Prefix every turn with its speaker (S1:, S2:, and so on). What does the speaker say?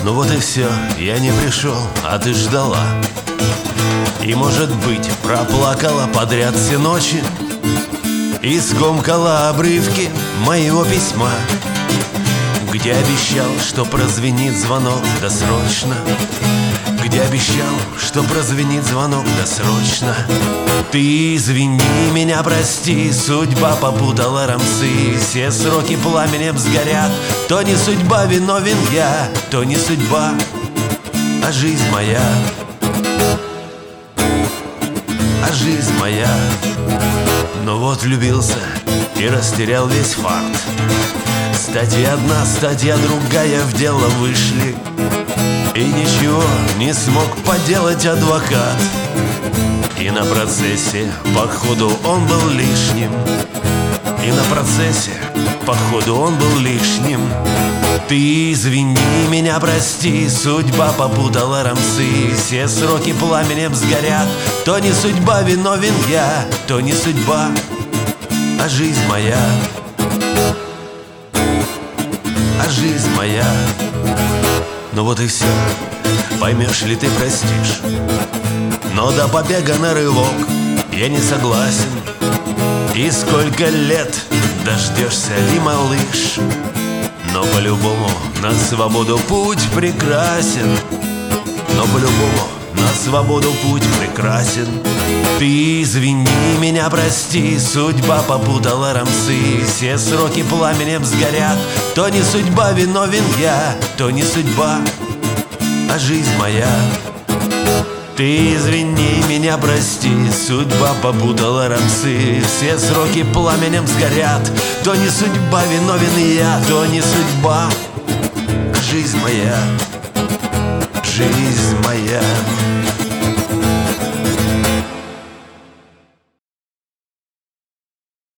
S1: Ну вот и все, я не пришел, а ты ждала. И, может быть, проплакала подряд все ночи и скомкала обрывки моего письма, где обещал, что прозвенит звонок досрочно, где обещал, что прозвенит звонок досрочно. Ты извини меня, прости, судьба попутала рамсы, все сроки пламенем сгорят. То не судьба, виновен я, то не судьба, а жизнь моя, а жизнь моя. Но вот влюбился и растерял весь фарт. Статья одна, статья другая в дело вышли, и ничего не смог поделать адвокат. И на процессе, походу, он был лишним. И на процессе, походу, он был лишним. Ты извини меня, прости, судьба попутала рамсы, все сроки пламенем сгорят. То не судьба, виновен я, то не судьба, а жизнь моя, а жизнь моя. Ну вот и все, поймешь ли ты, простишь. Но до побега на рывок я не согласен. И сколько лет дождешься ли, малыш? Но по-любому на свободу путь прекрасен. Но по-любому на свободу путь прекрасен. Ты извини меня, прости, судьба попутала рамсы, все сроки пламенем сгорят. То не судьба, виновен я, то не судьба, а жизнь моя. Ты извини меня, прости, судьба попутала рамсы, все сроки пламенем сгорят. То не судьба, виновен я, то не судьба, а жизнь моя, жизнь моя.